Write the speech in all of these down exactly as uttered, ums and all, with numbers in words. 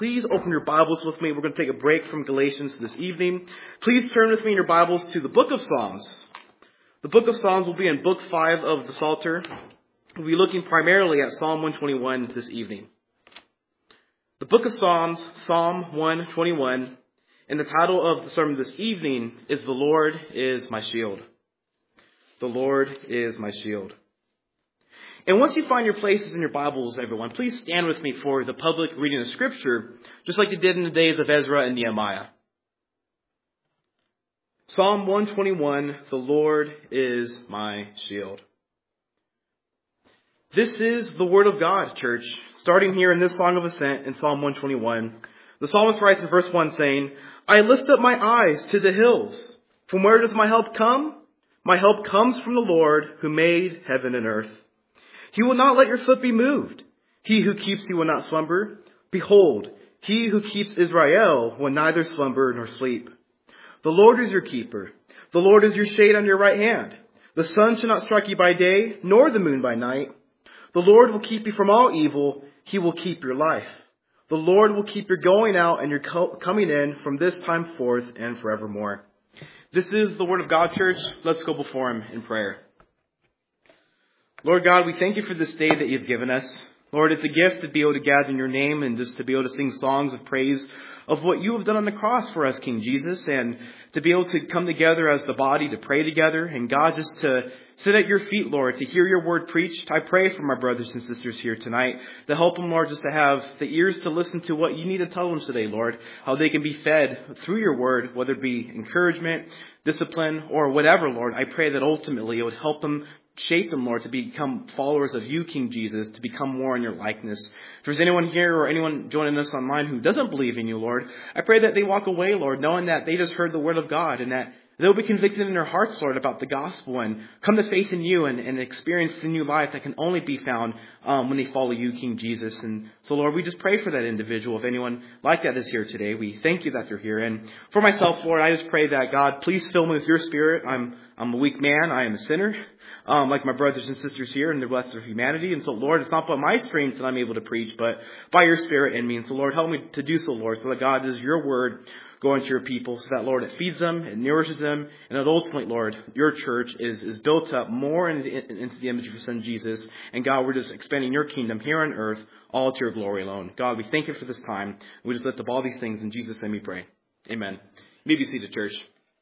Please open your Bibles with me. We're going to take a break from Galatians this evening. Please turn with me in your Bibles to the book of Psalms. The book of Psalms will be in book five of the Psalter. We'll be looking primarily at Psalm one twenty-one this evening. The book of Psalms, Psalm one twenty-one, and the title of the sermon this evening is The Lord is My Shield. The Lord is my shield. And once you find your places in your Bibles, everyone, please stand with me for the public reading of Scripture, just like they did in the days of Ezra and Nehemiah. Psalm one twenty-one, the Lord is my shield. This is the word of God, church. Starting here in this song of ascent in Psalm one twenty-one, the psalmist writes in verse one saying, I lift up my eyes to the hills. From where does my help come? My help comes from the Lord who made heaven and earth. He will not let your foot be moved. He who keeps you will not slumber. Behold, he who keeps Israel will neither slumber nor sleep. The Lord is your keeper. The Lord is your shade on your right hand. The sun shall not strike you by day, nor the moon by night. The Lord will keep you from all evil. He will keep your life. The Lord will keep your going out and your co- coming in from this time forth and forevermore. This is the word of God, church. Let's go before him in prayer. Lord God, we thank you for this day that you've given us. Lord, it's a gift to be able to gather in your name and just to be able to sing songs of praise of what you have done on the cross for us, King Jesus, and to be able to come together as the body to pray together. And God, just to sit at your feet, Lord, to hear your word preached. I pray for my brothers and sisters here tonight to help them, Lord, just to have the ears to listen to what you need to tell them today, Lord, how they can be fed through your word, whether it be encouragement, discipline, or whatever, Lord. I pray that ultimately it would help them shape them, Lord, to become followers of you, King Jesus, to become more in your likeness. If there's anyone here or anyone joining us online who doesn't believe in you, Lord, I pray that they walk away, Lord, knowing that they just heard the word of God and that they'll be convicted in their hearts, Lord, about the gospel and come to faith in you and, and experience the new life that can only be found um, when they follow you, King Jesus. And so, Lord, we just pray for that individual. If anyone like that is here today, we thank you that they're here. And for myself, Lord, I just pray that, God, please fill me with your spirit. I'm I'm a weak man. I am a sinner. Um, like my brothers and sisters here and the rest of humanity. And so, Lord, it's not by my strength that I'm able to preach, but by your spirit in me. And so, Lord, help me to do so, Lord, so that God is your word going to your people, so that, Lord, it feeds them, it nourishes them, and that ultimately, Lord, your church is, is built up more into the, into the image of your Son, Jesus. And God, we're just expanding your kingdom here on earth, all to your glory alone. God, we thank you for this time. We just lift up all these things in Jesus' name we pray. Amen. You may be seated, church.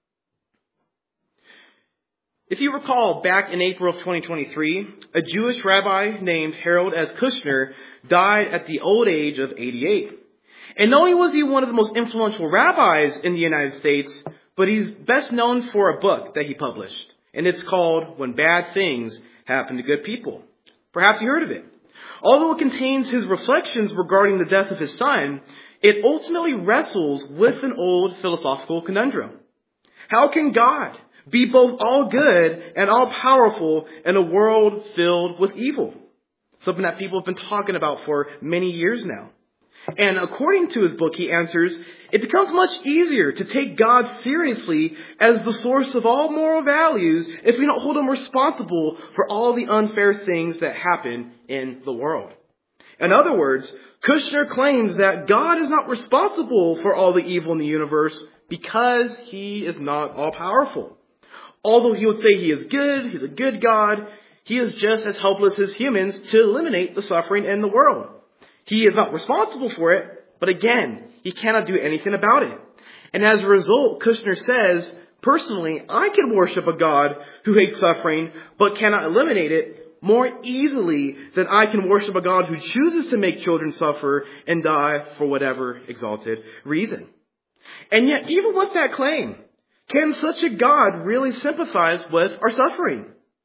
If you recall, back in April of twenty twenty-three, a Jewish rabbi named Harold S. Kushner died at the old age of eighty-eight. And not only was he one of the most influential rabbis in the United States, but he's best known for a book that he published. And it's called When Bad Things Happen to Good People. Perhaps you heard of it. Although it contains his reflections regarding the death of his son, it ultimately wrestles with an old philosophical conundrum. How can God be both all good and all powerful in a world filled with evil? Something that people have been talking about for many years now. And according to his book, he answers, it becomes much easier to take God seriously as the source of all moral values if we don't hold him responsible for all the unfair things that happen in the world. In other words, Kushner claims that God is not responsible for all the evil in the universe because he is not all powerful. Although he would say he is good, he's a good God, he is just as helpless as humans to eliminate the suffering in the world. He is not responsible for it, but again, he cannot do anything about it. And as a result, Kushner says, personally, I can worship a God who hates suffering, but cannot eliminate it more easily than I can worship a God who chooses to make children suffer and die for whatever exalted reason. And yet, even with that claim, can such a God really sympathize with our suffering?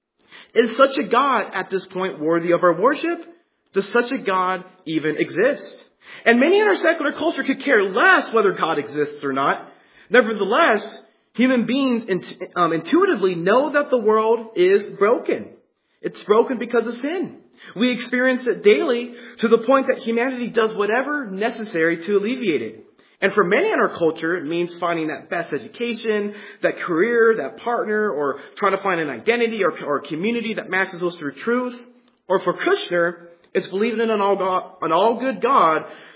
Is such a God at this point worthy of our worship? Does such a God even exist? And many in our secular culture could care less whether God exists or not. Nevertheless, human beings um, intuitively know that the world is broken. It's broken because of sin. We experience it daily to the point that humanity does whatever necessary to alleviate it. And for many in our culture, it means finding that best education, that career, that partner, or trying to find an identity or, or a community that matches us through truth. Or for Kushner, it's believing in an all, God, an all good God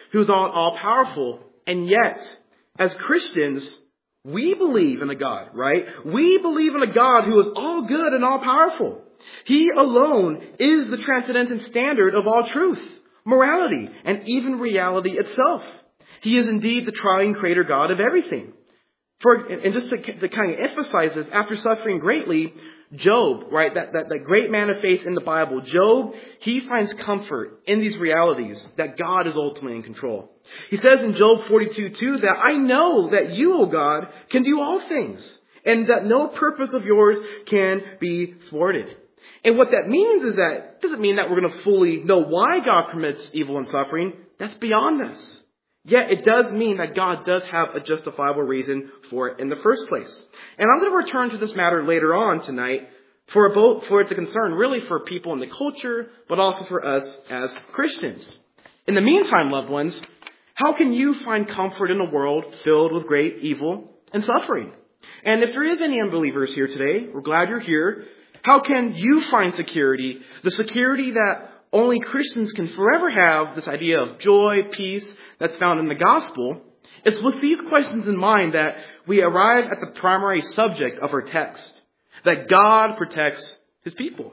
who's all, all powerful. And yet, as Christians, we believe in a God, right? We believe in a God who is all good and all powerful. He alone is the transcendent standard of all truth, morality, and even reality itself. He is indeed the triune creator God of everything. For, and just to, to kind of emphasize this, after suffering greatly, Job, right, that, that, that great man of faith in the Bible, Job, he finds comfort in these realities that God is ultimately in control. He says in Job forty-two two that I know that you, O God, can do all things, and that no purpose of yours can be thwarted. And what that means is that, it doesn't mean that we're going to fully know why God permits evil and suffering. That's beyond us. Yet it does mean that God does have a justifiable reason for it in the first place. And I'm going to return to this matter later on tonight for both, for it's a concern really for people in the culture, but also for us as Christians. In the meantime, loved ones, how can you find comfort in a world filled with great evil and suffering? And if there is any unbelievers here today, we're glad you're here. How can you find security? The security that only Christians can forever have, this idea of joy, peace, that's found in the gospel. It's with these questions in mind that we arrive at the primary subject of our text, that God protects his people.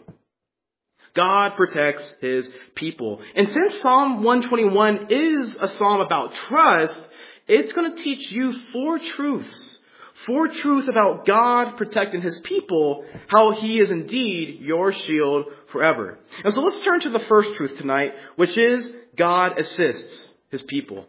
God protects his people. And since Psalm one twenty-one is a psalm about trust, it's going to teach you four truths. Four truths about God protecting his people, how he is indeed your shield forever. And so let's turn to the first truth tonight, which is God assists his people.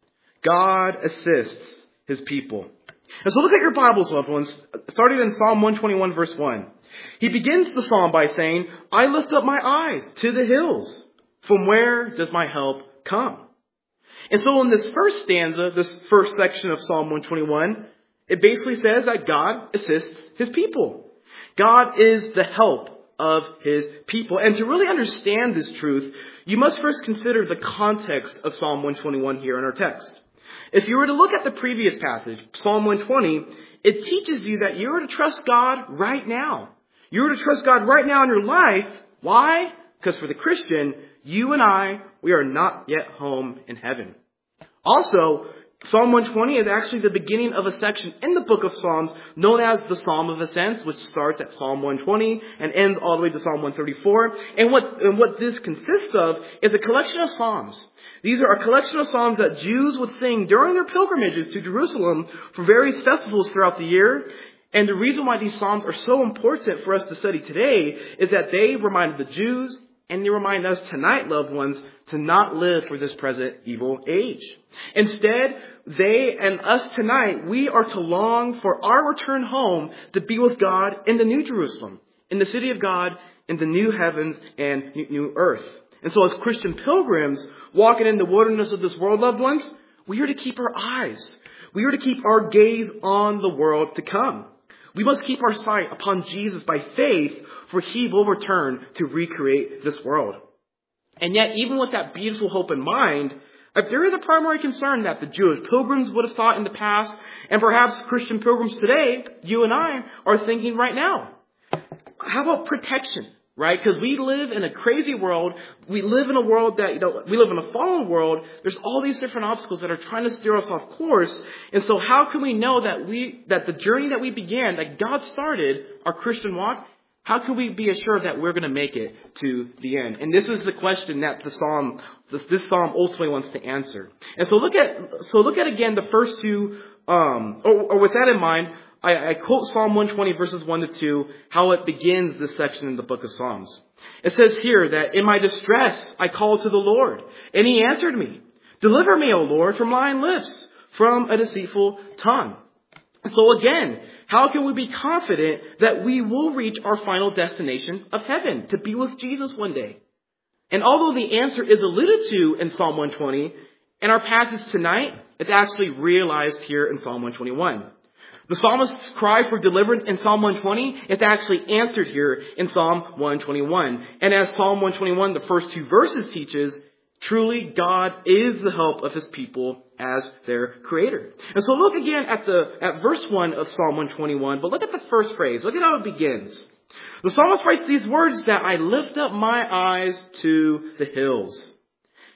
God assists his people. And so look at your Bibles, loved ones, starting in Psalm one twenty-one, verse one. He begins the psalm by saying, I lift up my eyes to the hills. From where does my help come? And so in this first stanza, this first section of Psalm one twenty-one, it basically says that God assists his people. God is the help of his people. And to really understand this truth, you must first consider the context of Psalm one twenty-one here in our text. If you were to look at the previous passage, Psalm one twenty, it teaches you that you are to trust God right now. You are to trust God right now in your life. Why? Because for the Christian, you and I, we are not yet home in heaven. Also, Psalm one twenty is actually the beginning of a section in the book of Psalms known as the Psalm of Ascents, which starts at Psalm one twenty and ends all the way to Psalm one thirty-four. And what, and what this consists of is a collection of psalms. These are a collection of psalms that Jews would sing during their pilgrimages to Jerusalem for various festivals throughout the year. And the reason why these psalms are so important for us to study today is that they remind the Jews and they remind us tonight, loved ones, to not live for this present evil age. Instead, they and us tonight, we are to long for our return home to be with God in the New Jerusalem, in the city of God, in the new heavens and new earth. And so as Christian pilgrims walking in the wilderness of this world, loved ones, we are to keep our eyes. We are to keep our gaze on the world to come. We must keep our sight upon Jesus by faith, for he will return to recreate this world. And yet, even with that beautiful hope in mind, there is a primary concern that the Jewish pilgrims would have thought in the past, and perhaps Christian pilgrims today, you and I, are thinking right now. How about protection? Right? Because we live in a crazy world. We live in a world that, you know, we live in a fallen world. There's all these different obstacles that are trying to steer us off course. And so how can we know that we, that the journey that we began, that God started, our Christian walk, how can we be assured that we're going to make it to the end? And this is the question that the psalm, this, this psalm ultimately wants to answer. And so look at, so look at again the first two, um, or, or with that in mind, I, I quote Psalm one twenty verses one to two, how it begins this section in the book of Psalms. It says here that in my distress, I called to the Lord and he answered me. Deliver me, O Lord, from lying lips, from a deceitful tongue. So again, how can we be confident that we will reach our final destination of heaven, to be with Jesus one day? And although the answer is alluded to in Psalm one twenty, in our passage tonight, it's actually realized here in Psalm one twenty-one. The psalmist's cry for deliverance in Psalm one twenty is actually answered here in Psalm one twenty-one. And as Psalm one twenty-one, the first two verses teaches, truly God is the help of his people as their creator. And so look again at the at verse one of Psalm one twenty-one, but look at the first phrase. Look at how it begins. The psalmist writes these words that I lift up my eyes to the hills.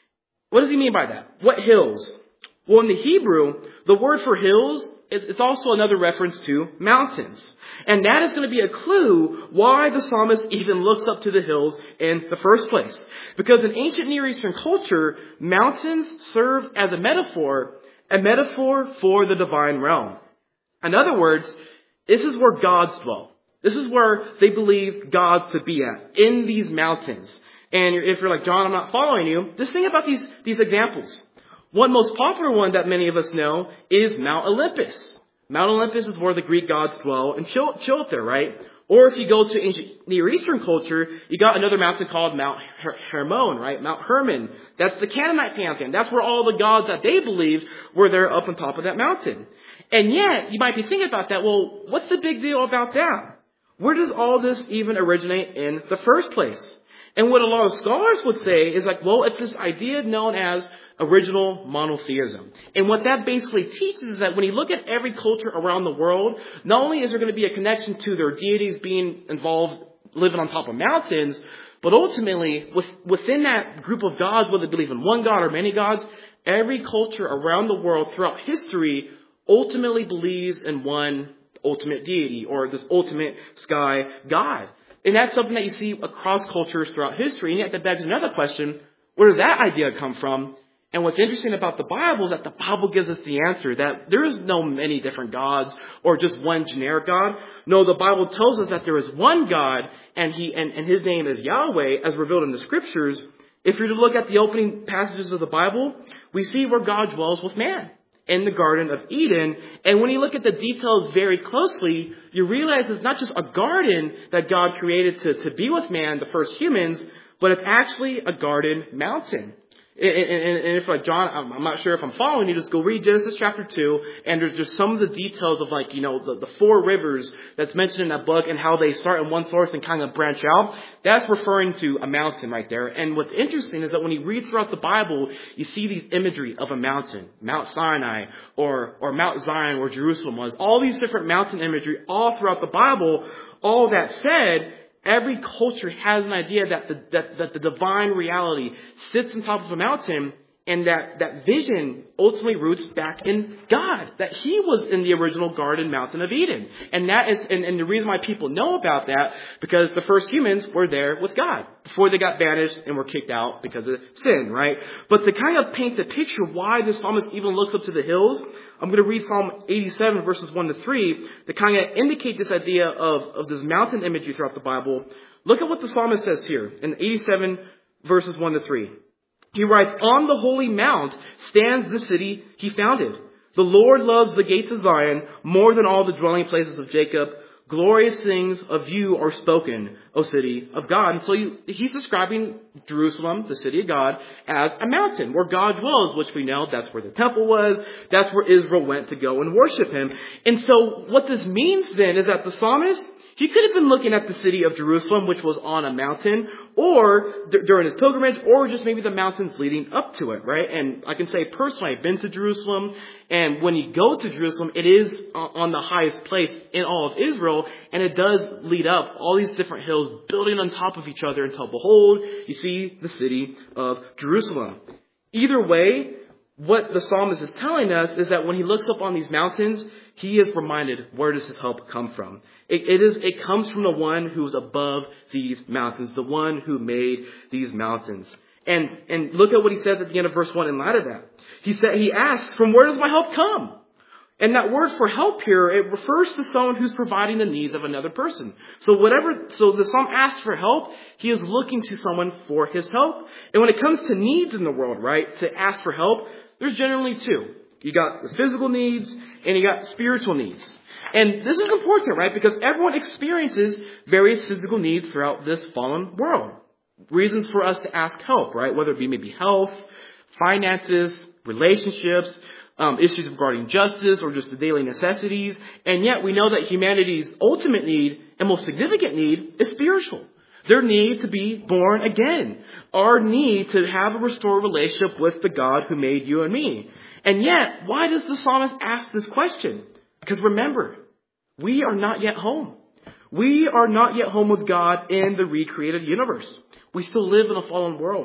What does he mean by that? What hills? Well, in the Hebrew, the word for hills, it's also another reference to mountains. And that is going to be a clue why the psalmist even looks up to the hills in the first place. Because in ancient Near Eastern culture, mountains served as a metaphor, a metaphor for the divine realm. In other words, this is where gods dwell. This is where they believe God to be at, in these mountains. And if you're like, John, I'm not following you, just think about these, these examples. One most popular one that many of us know is Mount Olympus. Mount Olympus is where the Greek gods dwell and chill, chill up there, right? Or if you go to ancient Near Eastern culture, you got another mountain called Mount Her- Hermon, right? Mount Hermon. That's the Canaanite pantheon. That's where all the gods that they believed were there up on top of that mountain. And yet, you might be thinking about that, well, what's the big deal about that? Where does all this even originate in the first place? And what a lot of scholars would say is like, well, it's this idea known as original monotheism. And what that basically teaches is that when you look at every culture around the world, not only is there going to be a connection to their deities being involved, living on top of mountains, but ultimately, with, within that group of gods, whether they believe in one god or many gods, every culture around the world throughout history ultimately believes in one ultimate deity or this ultimate sky god. And that's something that you see across cultures throughout history. And yet that begs another question, where does that idea come from? And what's interesting about the Bible is that the Bible gives us the answer, that there is no many different gods or just one generic God. No, the Bible tells us that there is one God, and he and, and his name is Yahweh, as revealed in the scriptures. If you're to look at the opening passages of the Bible, we see where God dwells with man in the Garden of Eden. And when you look at the details very closely, you realize it's not just a garden that God created to, to be with man, the first humans, but it's actually a garden mountain. And, and, and if like, John, I'm not sure if I'm following you, just go read Genesis chapter two, and there's just some of the details of like, you know, the, the four rivers that's mentioned in that book and how they start in one source and kind of branch out. That's referring to a mountain right there. And what's interesting is that when you read throughout the Bible, you see these imagery of a mountain, Mount Sinai or, or Mount Zion where Jerusalem was, all these different mountain imagery all throughout the Bible. All that said, every culture has an idea that the, that, that the divine reality sits on top of a mountain, and that, that vision ultimately roots back in God, that he was in the original garden mountain of Eden. And that is, and, and the reason why people know about that, because the first humans were there with God before they got banished and were kicked out because of sin, right? But to kind of paint the picture why the psalmist even looks up to the hills, I'm going to read Psalm eighty-seven verses one to three to kind of indicate this idea of, of this mountain imagery throughout the Bible. Look at what the psalmist says here in eighty-seven verses one to three. He writes, "On the holy mount stands the city he founded. The Lord loves the gates of Zion more than all the dwelling places of Jacob. Glorious things of you are spoken, O city of God." And so you, he's describing Jerusalem, the city of God, as a mountain where God dwells, which we know that's where the temple was. That's where Israel went to go and worship him. And so what this means then is that the psalmist, he could have been looking at the city of Jerusalem, which was on a mountain, or d- during his pilgrimage, or just maybe the mountains leading up to it, right? And I can say personally, I've been to Jerusalem, and when you go to Jerusalem, it is on the highest place in all of Israel, and it does lead up all these different hills building on top of each other until, behold, you see the city of Jerusalem. Either way, what the psalmist is telling us is that when he looks up on these mountains, he is reminded, where does his help come from? It, it is. It comes from the one who is above these mountains, the one who made these mountains. And and look at what he says at the end of verse one in light of that. He said, he asks, from where does my help come? And that word for help here, it refers to someone who's providing the needs of another person. So whatever, so the psalm asks for help, he is looking to someone for his help. And when it comes to needs in the world, right, to ask for help, there's generally two. You got the physical needs and you got spiritual needs. And this is important, right? Because everyone experiences various physical needs throughout this fallen world. Reasons for us to ask help, right? Whether it be maybe health, finances, relationships, um, issues regarding justice, or just the daily necessities. And yet we know that humanity's ultimate need and most significant need is spiritual. Their need to be born again. Our need to have a restored relationship with the God who made you and me. And yet, why does the psalmist ask this question? Because remember, we are not yet home. We are not yet home with God in the recreated universe. We still live in a fallen world.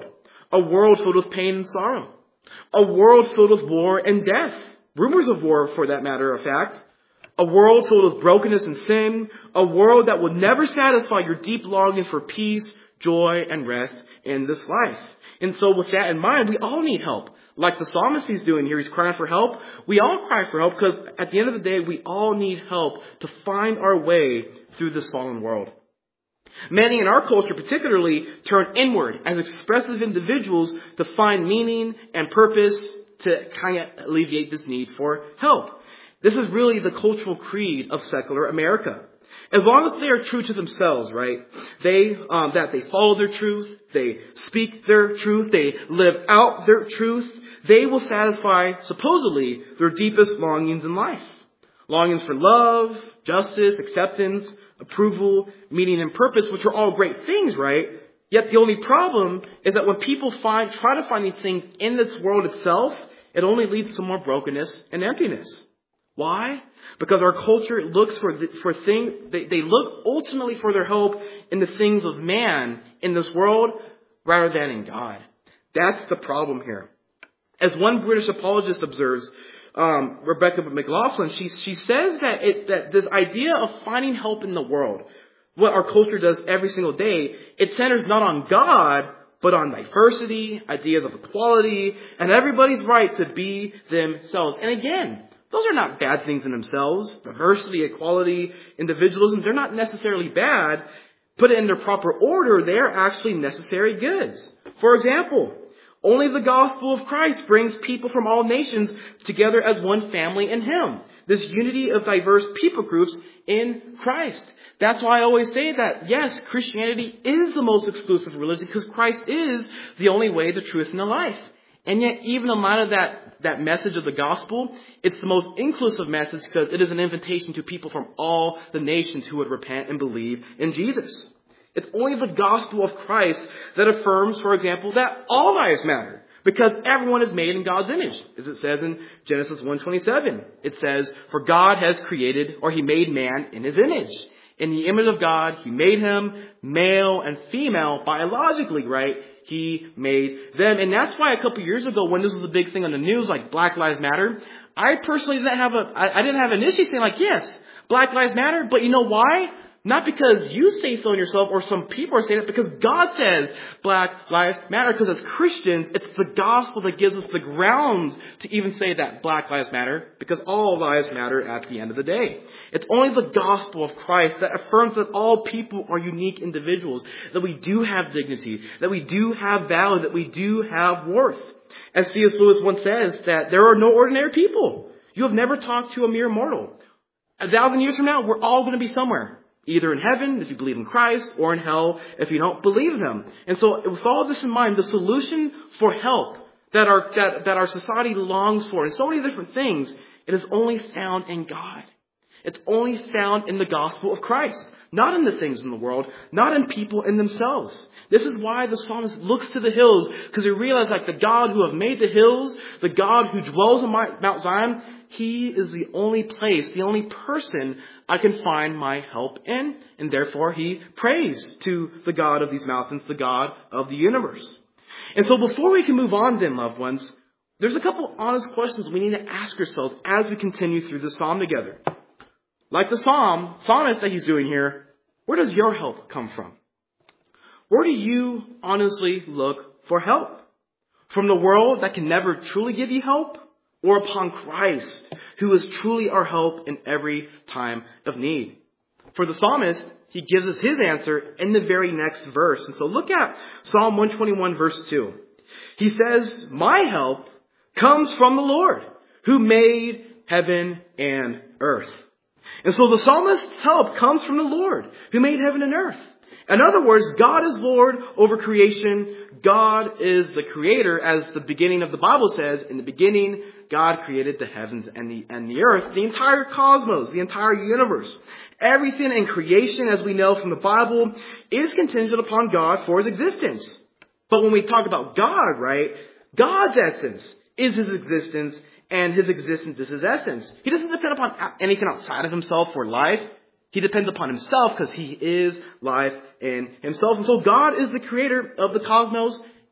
A world filled with pain and sorrow. A world filled with war and death. Rumors of war, for that matter of fact. A world filled with brokenness and sin. A world that will never satisfy your deep longings for peace, joy, and rest in this life. And so with that in mind, we all need help. Like the psalmist he's doing here, he's crying for help. We all cry for help because at the end of the day, we all need help to find our way through this fallen world. Many in our culture particularly turn inward as expressive individuals to find meaning and purpose to kind of alleviate this need for help. This is really the cultural creed of secular America. As long as they are true to themselves, right? They, um, that they follow their truth, they speak their truth, they live out their truth, they will satisfy, supposedly, their deepest longings in life. Longings for love, justice, acceptance, approval, meaning, and purpose, which are all great things, right? Yet the only problem is that when people find, try to find these things in this world itself, it only leads to more brokenness and emptiness. Why? Because our culture looks for for things, they, they look ultimately for their hope in the things of man in this world rather than in God. That's the problem here. As one British apologist observes, um, Rebecca McLaughlin, she she says that it that this idea of finding help in the world, what our culture does every single day, it centers not on God, but on diversity, ideas of equality, and everybody's right to be themselves. And again, those are not bad things in themselves. Diversity, equality, individualism, they're not necessarily bad. Put it in their proper order, they are actually necessary goods. For example, only the gospel of Christ brings people from all nations together as one family in Him. This unity of diverse people groups in Christ. That's why I always say that, yes, Christianity is the most exclusive religion because Christ is the only way, the truth, and the life. And yet, even in light of that, that message of the gospel, it's the most inclusive message because it is an invitation to people from all the nations who would repent and believe in Jesus. It's only the gospel of Christ that affirms, for example, that all lives matter because everyone is made in God's image. As it says in Genesis one twenty-seven, it says, "For God has created, or He made man in His image. In the image of God, He made him, male and female, biologically, right? He made them." And that's why a couple of years ago, when this was a big thing on the news, like Black Lives Matter, I personally didn't have a, I, I didn't have an issue saying like, yes, Black Lives Matter. But you know why? Not because you say so in yourself or some people are saying it, because God says Black Lives Matter. Because as Christians, it's the gospel that gives us the grounds to even say that Black Lives Matter, because all lives matter at the end of the day. It's only the gospel of Christ that affirms that all people are unique individuals, that we do have dignity, that we do have value, that we do have worth. As C S Lewis once says, that there are no ordinary people. You have never talked to a mere mortal. A thousand years from now, we're all going to be somewhere. Either in heaven, if you believe in Christ, or in hell, if you don't believe in Him. And so, with all this in mind, the solution for help that our, that, that our society longs for, and so many different things, it is only found in God. It's only found in the gospel of Christ. Not in the things in the world, not in people in themselves. This is why the psalmist looks to the hills, because he realizes like the God who have made the hills, the God who dwells on Mount Zion, He is the only place, the only person I can find my help in. And therefore he prays to the God of these mountains, the God of the universe. And so before we can move on then, loved ones, there's a couple honest questions we need to ask ourselves as we continue through the psalm together. Like the psalm, psalmist that he's doing here, where does your help come from? Where do you honestly look for help? From the world that can never truly give you help? Or upon Christ, who is truly our help in every time of need? For the psalmist, he gives us his answer in the very next verse. And so look at Psalm one twenty-one verse two. He says, "My help comes from the Lord, who made heaven and earth." And so the psalmist's help comes from the Lord, who made heaven and earth. In other words, God is Lord over creation. God is the creator, as the beginning of the Bible says. In the beginning, God created the heavens and the, and the earth, the entire cosmos, the entire universe. Everything in creation, as we know from the Bible, is contingent upon God for His existence. But when we talk about God, right, God's essence is His existence, and His existence is His essence. He doesn't depend upon anything outside of Himself for life. He depends upon Himself because He is life in Himself. And so God is the creator of the cosmos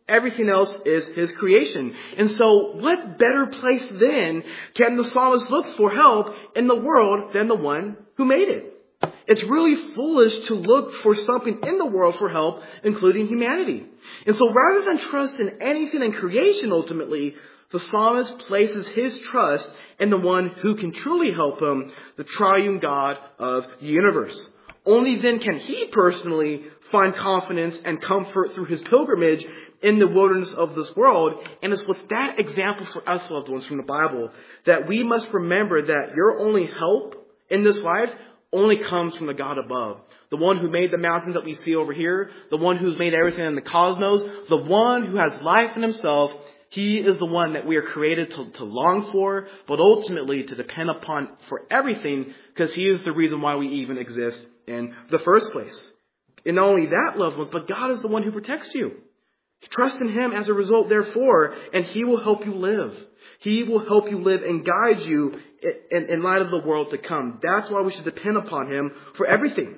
Everything else is his creation. And so what better place then can the psalmist look for help in the world than the one who made it? It's really foolish to look for something in the world for help, including humanity. And so rather than trust in anything in creation ultimately, the psalmist places his trust in the one who can truly help him, the triune God of the universe. Only then can he personally find confidence and comfort through his pilgrimage in the wilderness of this world. And it's with that example for us, loved ones, from the Bible, that we must remember that your only help in this life only comes from the God above. The one who made the mountains that we see over here, the one who's made everything in the cosmos, the one who has life in himself. He is the one that we are created to, to long for, but ultimately to depend upon for everything, because he is the reason why we even exist in the first place. And not only that, loved ones, but God is the one who protects you. Trust in him as a result, therefore, and he will help you live. He will help you live and guide you in, in light of the world to come. That's why we should depend upon him for everything.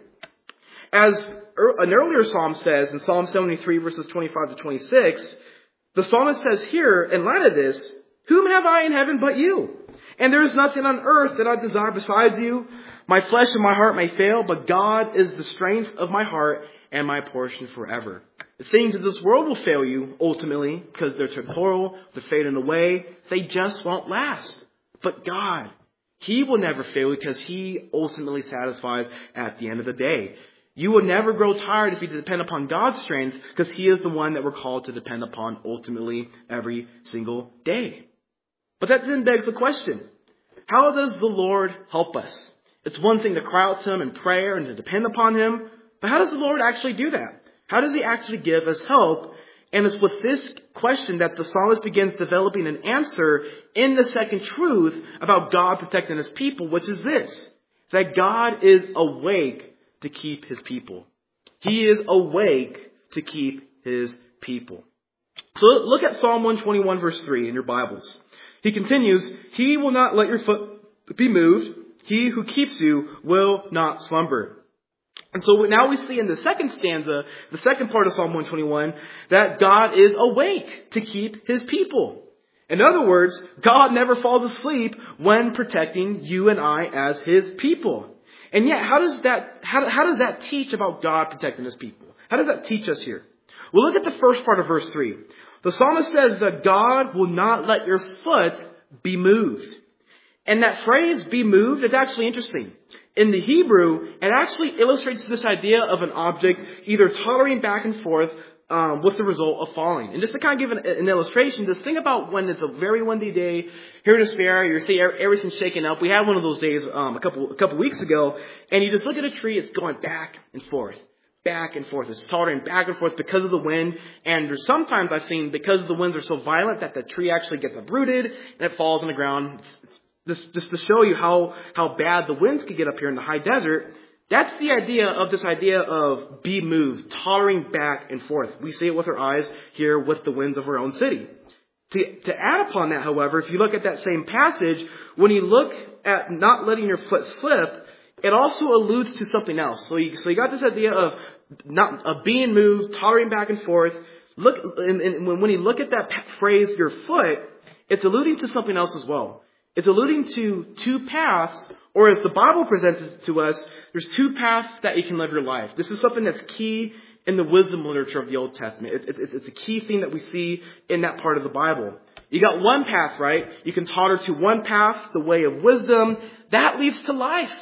As an earlier psalm says in Psalm seventy-three, verses twenty-five to twenty-six, the psalmist says here, in light of this, whom have I in heaven but you? And there is nothing on earth that I desire besides you. My flesh and my heart may fail, but God is the strength of my heart and my portion forever. The things of this world will fail you, ultimately, because they're temporal, they're fading away. They just won't last. But God, he will never fail because he ultimately satisfies at the end of the day. You will never grow tired if you depend upon God's strength, because he is the one that we're called to depend upon ultimately every single day. But that then begs the question, how does the Lord help us? It's one thing to cry out to him in prayer and to depend upon him, but how does the Lord actually do that? How does he actually give us help? And it's with this question that the psalmist begins developing an answer in the second truth about God protecting his people, which is this, that God is awake to keep his people. He is awake to keep his people. So look at Psalm one twenty-one, verse three in your Bibles. He continues, he will not let your foot be moved. He who keeps you will not slumber. And so now we see in the second stanza, the second part of Psalm one twenty-one, that God is awake to keep his people. In other words, God never falls asleep when protecting you and I as his people. And yet, how does that, how, how does that teach about God protecting his people? How does that teach us here? Well, look at the first part of verse three. The psalmist says that God will not let your foot be moved. And that phrase, be moved, is actually interesting. In the Hebrew, it actually illustrates this idea of an object either tottering back and forth um, with the result of falling. And just to kind of give an, an illustration, just think about when it's a very windy day here in Aspera, you see everything's shaking up. We had one of those days um, a couple a couple weeks ago, and you just look at a tree, it's going back and forth, back and forth. It's tottering back and forth because of the wind. And there's sometimes I've seen, because the winds are so violent, that the tree actually gets uprooted and it falls on the ground. It's, it's Just, just to show you how, how bad the winds could get up here in the high desert, that's the idea of this idea of be moved, tottering back and forth. We see it with our eyes here with the winds of our own city. To, to add upon that, however, if you look at that same passage, when you look at not letting your foot slip, it also alludes to something else. So you, so you got this idea of not of being moved, tottering back and forth. Look, and, and when, when you look at that phrase, your foot, it's alluding to something else as well. It's alluding to two paths, or as the Bible presents it to us, there's two paths that you can live your life. This is something that's key in the wisdom literature of the Old Testament. It, it, it's a key thing that we see in that part of the Bible. You got one path, right? You can totter to one path, the way of wisdom. That leads to life.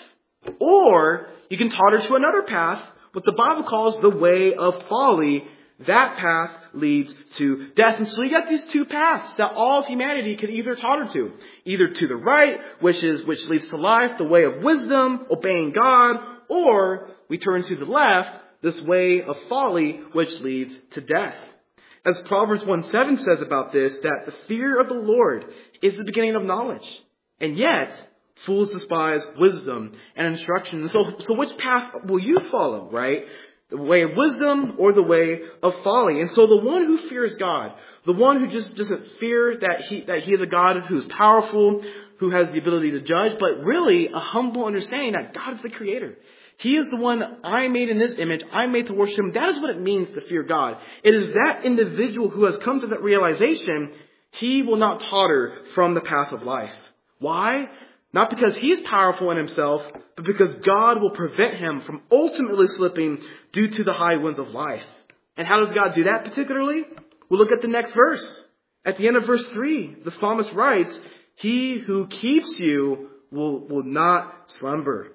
Or you can totter to another path, what the Bible calls the way of folly. That path leads to death. And so you got these two paths that all of humanity can either totter to. Either to the right, which is which leads to life, the way of wisdom, obeying God, or we turn to the left, this way of folly, which leads to death. As Proverbs one seven says about this, that the fear of the Lord is the beginning of knowledge. And yet, fools despise wisdom and instruction. So, so which path will you follow, right? The way of wisdom or the way of folly. And so the one who fears God, the one who just doesn't fear that he, that he is a God who's powerful, who has the ability to judge, but really a humble understanding that God is the creator. He is the one I made in this image. I made to worship him. That is what it means to fear God. It is that individual who has come to that realization, he will not totter from the path of life. Why? Not because he is powerful in himself, but because God will prevent him from ultimately slipping due to the high winds of life. And how does God do that particularly? We'll look at the next verse. At the end of verse three, the psalmist writes, he who keeps you will, will not slumber.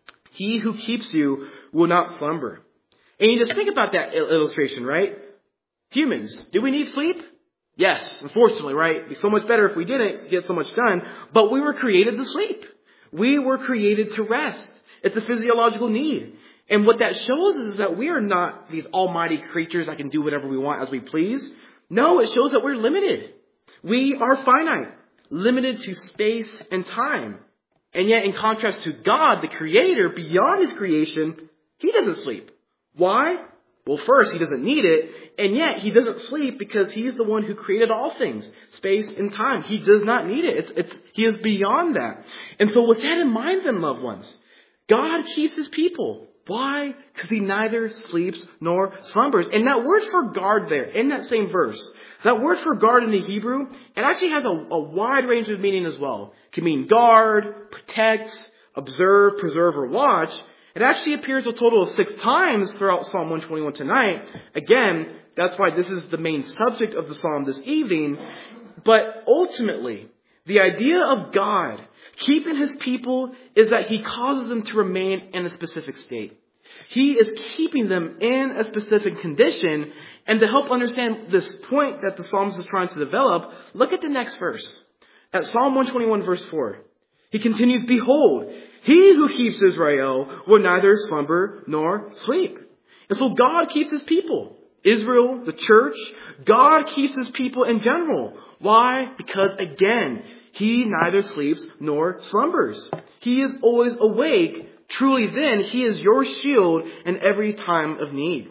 He who keeps you will not slumber. And you just think about that illustration, right? Humans, do we need sleep? Yes, unfortunately, right? It'd be so much better if we didn't get so much done. But we were created to sleep. We were created to rest. It's a physiological need. And what that shows is that we are not these almighty creatures that can do whatever we want as we please. No, it shows that we're limited. We are finite, limited to space and time. And yet, in contrast to God, the Creator, beyond His creation, He doesn't sleep. Why? Well, first, He doesn't need it, and yet He doesn't sleep because He is the one who created all things, space and time. He does not need it. It's, it's, He is beyond that. And so with that in mind then, loved ones, God keeps His people. Why? Because He neither sleeps nor slumbers. And that word for guard there, in that same verse, that word for guard in the Hebrew, it actually has a, a wide range of meaning as well. It can mean guard, protect, observe, preserve, or watch. It actually appears a total of six times throughout Psalm one twenty-one tonight. Again, that's why this is the main subject of the psalm this evening. But ultimately, the idea of God keeping His people is that He causes them to remain in a specific state. He is keeping them in a specific condition. And to help understand this point that the psalmist is trying to develop, look at the next verse. At Psalm one twenty-one verse four. He continues, behold, He who keeps Israel will neither slumber nor sleep. And so God keeps His people. Israel, the church, God keeps His people in general. Why? Because again, He neither sleeps nor slumbers. He is always awake. Truly then, He is your shield in every time of need.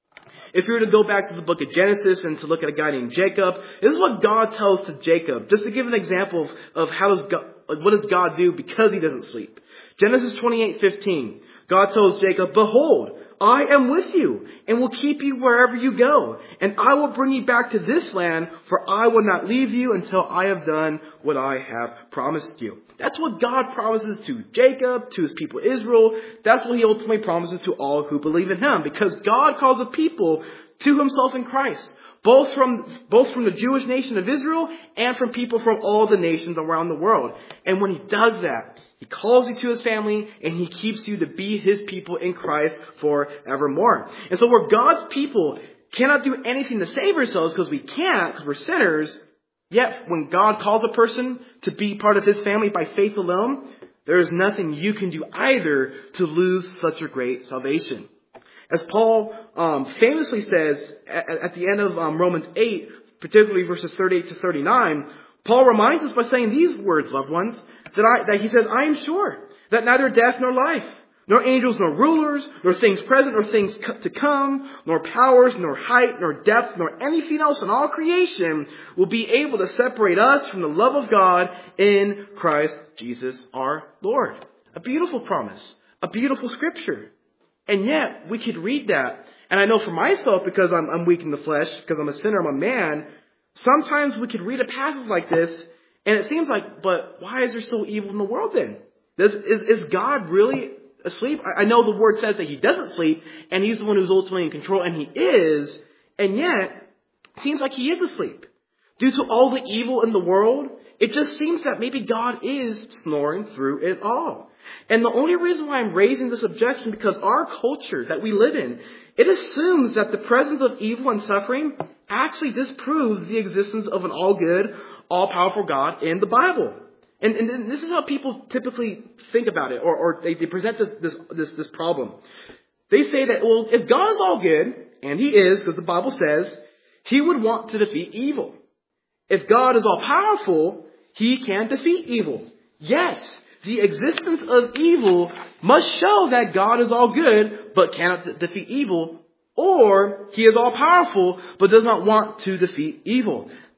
If you were to go back to the book of Genesis and to look at a guy named Jacob, this is what God tells to Jacob. Just to give an example of, of how does God, like what does God do because He doesn't sleep. Genesis twenty-eight fifteen. God tells Jacob, behold, I am with you and will keep you wherever you go. And I will bring you back to this land, for I will not leave you until I have done what I have promised you. That's what God promises to Jacob, to His people Israel. That's what He ultimately promises to all who believe in Him. Because God calls a people to Himself in Christ. Both from, both from the Jewish nation of Israel and from people from all the nations around the world. And when He does that, He calls you to His family and He keeps you to be His people in Christ forevermore. And so where God's people cannot do anything to save ourselves because we can't, because we're sinners, yet when God calls a person to be part of His family by faith alone, there is nothing you can do either to lose such a great salvation. As Paul um, famously says at, at the end of um, Romans eight, particularly verses thirty-eight to thirty-nine, Paul reminds us by saying these words, loved ones, that, I, that he says, I am sure that neither death nor life, nor angels nor rulers, nor things present nor things to come, nor powers, nor height, nor depth, nor anything else in all creation will be able to separate us from the love of God in Christ Jesus our Lord. A beautiful promise, a beautiful scripture. And yet, we could read that. And I know for myself, because I'm, I'm weak in the flesh, because I'm a sinner, I'm a man, sometimes we could read a passage like this, and it seems like, but why is there still evil in the world then? Does, is, is God really asleep? I, I know the word says that He doesn't sleep, and He's the one who's ultimately in control, and He is, and yet, it seems like He is asleep. Due to all the evil in the world, it just seems that maybe God is snoring through it all. And the only reason why I'm raising this objection, because our culture that we live in, it assumes that the presence of evil and suffering actually disproves the existence of an all-good, all-powerful God in the Bible. And, and this is how people typically think about it, or, or they, they present this, this, this, this problem. They say that, well, if God is all good, and He is, because the Bible says, He would want to defeat evil. If God is all-powerful, He can defeat evil. Yet, the existence of evil must show that God is all good, but cannot defeat evil, or He is all powerful, but does not want to defeat evil.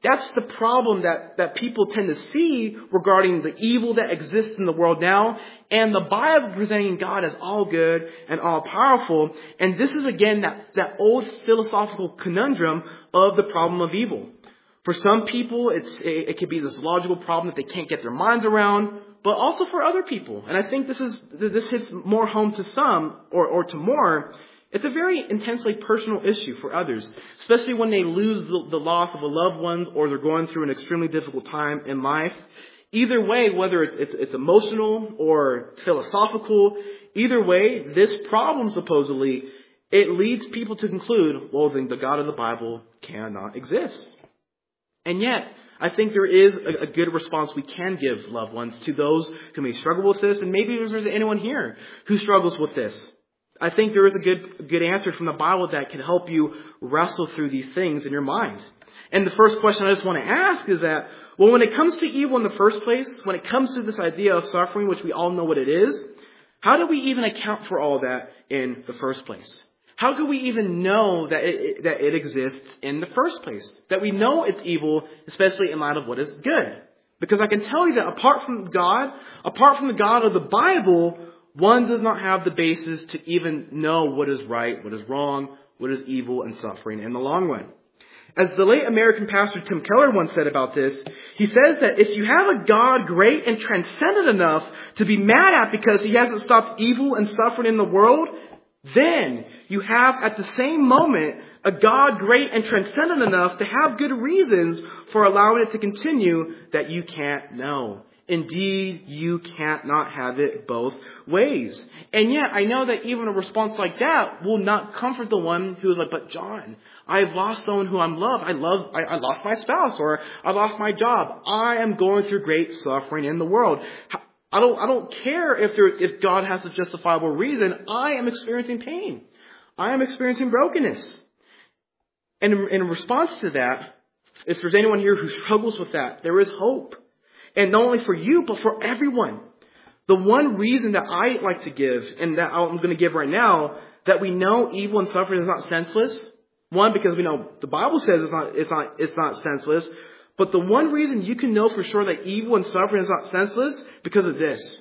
That's the problem that, that people tend to see regarding the evil that exists in the world now, and the Bible presenting God as all good and all powerful. And this is again that, that old philosophical conundrum of the problem of evil. For some people, it's, it, it could be this logical problem that they can't get their minds around, but also for other people. And I think this is, this hits more home to some or, or to more. It's a very intensely personal issue for others, especially when they lose the, the loss of a loved ones or they're going through an extremely difficult time in life. Either way, whether it's, it's, it's emotional or philosophical, either way, this problem supposedly, it leads people to conclude, well, then the God of the Bible cannot exist. And yet, I think there is a, a good response we can give loved ones to those who may struggle with this, and maybe there's anyone here who struggles with this. I think there is a good good answer from the Bible that can help you wrestle through these things in your mind. And the first question I just want to ask is that, well, when it comes to evil in the first place, when it comes to this idea of suffering, which we all know what it is, how do we even account for all that in the first place? How can we even know that it, that it exists in the first place? That we know it's evil, especially in light of what is good? Because I can tell you that apart from God, apart from the God of the Bible, one does not have the basis to even know what is right, what is wrong, what is evil and suffering in the long run. As the late American pastor Tim Keller once said about this, he says that if you have a God great and transcendent enough to be mad at because he hasn't stopped evil and suffering in the world, then you have at the same moment a God great and transcendent enough to have good reasons for allowing it to continue that you can't know. Indeed, you can't not have it both ways. And yet, I know that even a response like that will not comfort the one who is like, but John, I've lost someone who I'm loved. I love, I, I lost my spouse, or I lost my job. I am going through great suffering in the world. I don't, I don't care if there, if God has a justifiable reason. I am experiencing pain. I am experiencing brokenness. And in, in response to that, if there's anyone here who struggles with that, there is hope. And not only for you, but for everyone. The one reason that I like to give, and that I'm going to give right now, that we know evil and suffering is not senseless. One, because we know the Bible says it's not, it's not, it's not senseless. But the one reason you can know for sure that evil and suffering is not senseless, because of this.